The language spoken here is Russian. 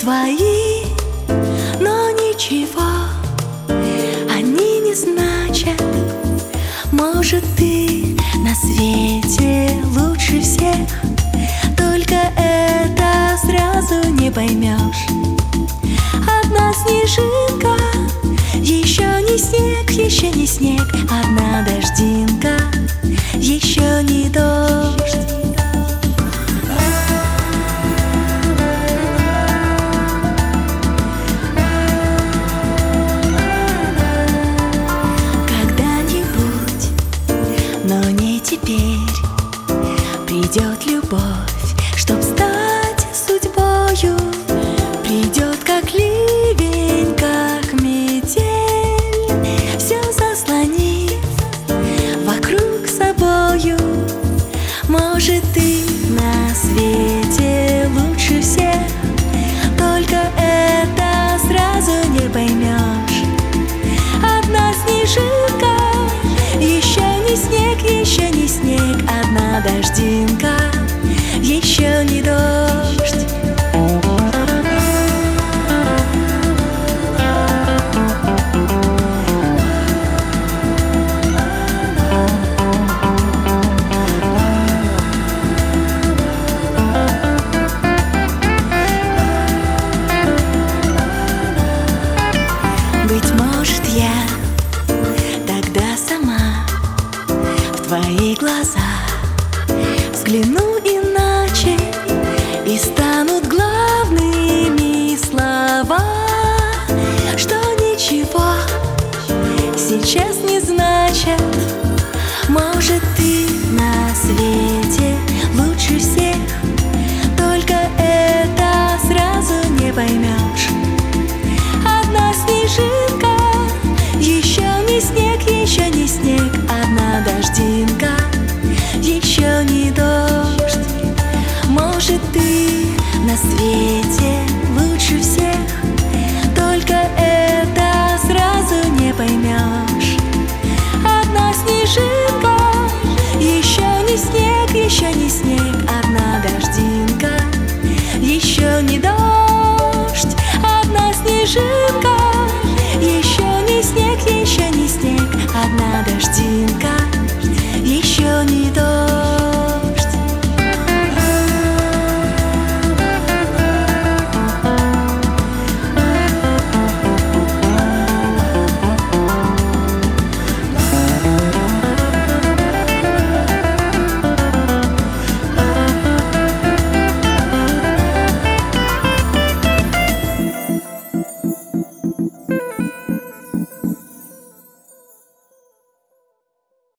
твои, но ничего они не значат. Может, ты на свете лучше всех, только это сразу не поймешь. Одна снежинка, еще не снег, еще не снег. Одна дождинка, еще не дождь. Когда-нибудь, но не теперь, придет любовь, чтоб стать судьбою. Придет как ливень, как метель, все заслонив вокруг собою. Может, ты на свете лучше всех, только это сразу не поймешь. Одна снежинка, еще не снег, еще не снег. Одна дождинка, еще не дождь. Быть может, я тогда сама в твои глаза взгляну иначе, и станут главными слова, что ничего сейчас не значат. Может, ты на свете лучше всех, только это сразу не поймешь.